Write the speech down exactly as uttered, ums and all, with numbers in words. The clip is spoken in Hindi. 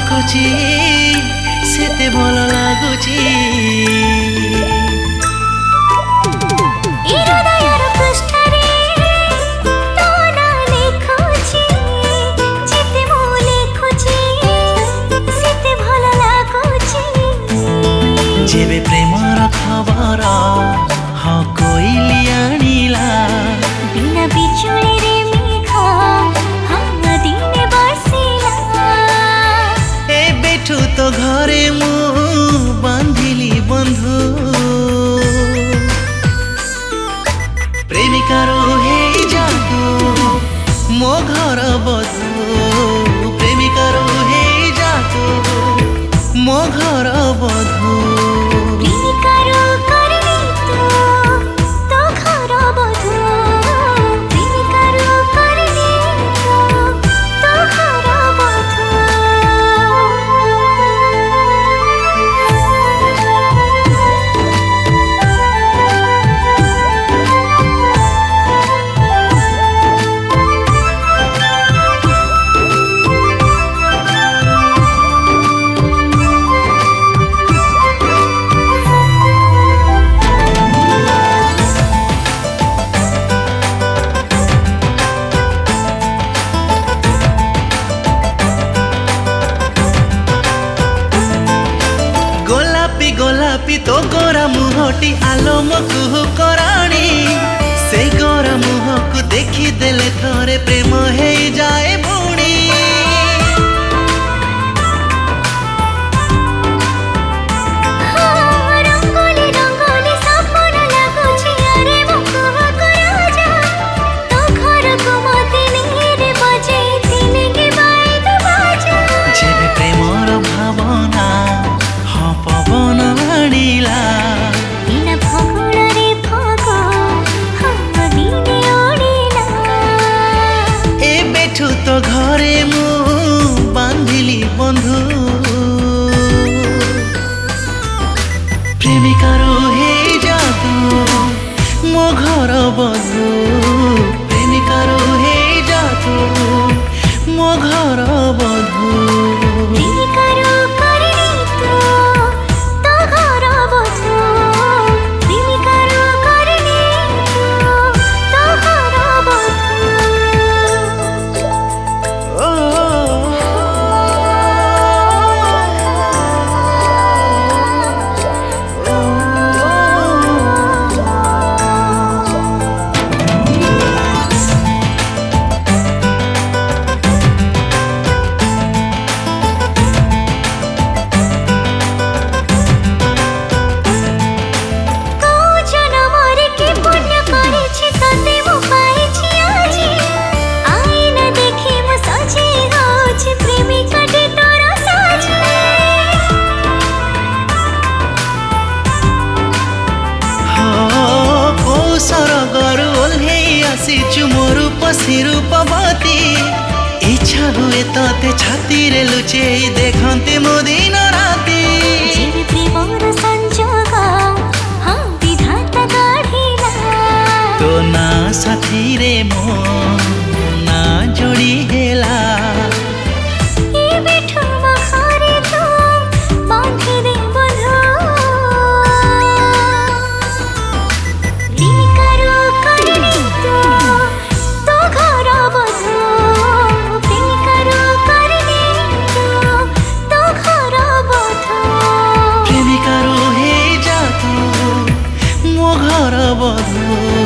देखुची सेते भल लागुची जेबे प्रेमर खबर हाँ कोइली आनिला बिना बिजुली रे मेघा हाँ दिने बरसिला ए बेठू तो घरे मु बांधिली बंधु प्रेमिकार हे जादू मो घर बधू प्रेमिकार हे जादू मो घर बधू गोलापी तो गोरा मुहटी आलोम कुहु कराणी से गोरा मुह को देखी देले थोरे प्रेम हे जाए बुणी रंगोली रंगोली सपन लागुची अरे मुकुह कराजा तो घर को मते नीरे बजे दिने के बायद बाजा जेबे प्रेमर भावना हाँ पवन आनिला बिना फगुणरे फग हाँ दिने ओडिला ए बेठू तो घरे मु बांधिली बंधु प्रेमिकार हे जादू मो घर बधू प्रेमिकार हे जादू मो घर बधू प्रेमिकार करनी तू तो घर बधू प्रेमिकार करनी तू तो घर बधू रूपवती इच्छा हुए ते छाती रे लुचे देखते मो दिन राती जेबे प्रेमर संजोग हाँ विधाता गढ़िला तो ना साथी रे मो ना जोड़ी हेला ए बेठू मखारे तू बांधे दे बंधु प्रेमिकार करनी तू तो घर बधू प्रेमिकार करनी तू तो घर बधू प्रेमिकार हे जादू मो घर बधू।